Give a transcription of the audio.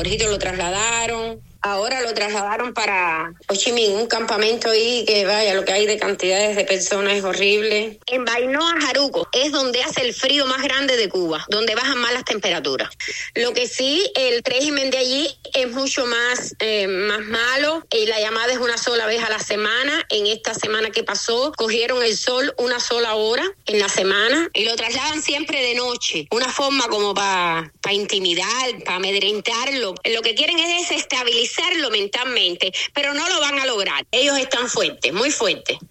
Jorgito lo trasladaron. Ahora lo trasladaron para Ho Chi Minh, un campamento ahí que vaya, lo que hay de cantidades de personas es horrible. En Bainoa, Jaruco, es donde hace el frío más grande de Cuba, donde bajan más las temperaturas. Lo que sí, el régimen de allí es mucho más malo y la llamada es una sola vez a la semana. En esta semana que pasó, cogieron el sol una sola hora en la semana y lo trasladan siempre de noche. Una forma como para intimidar, para amedrentarlo. Lo que quieren es desestabilizarlo mentalmente, pero no lo van a lograr. Ellos están fuertes, muy fuertes.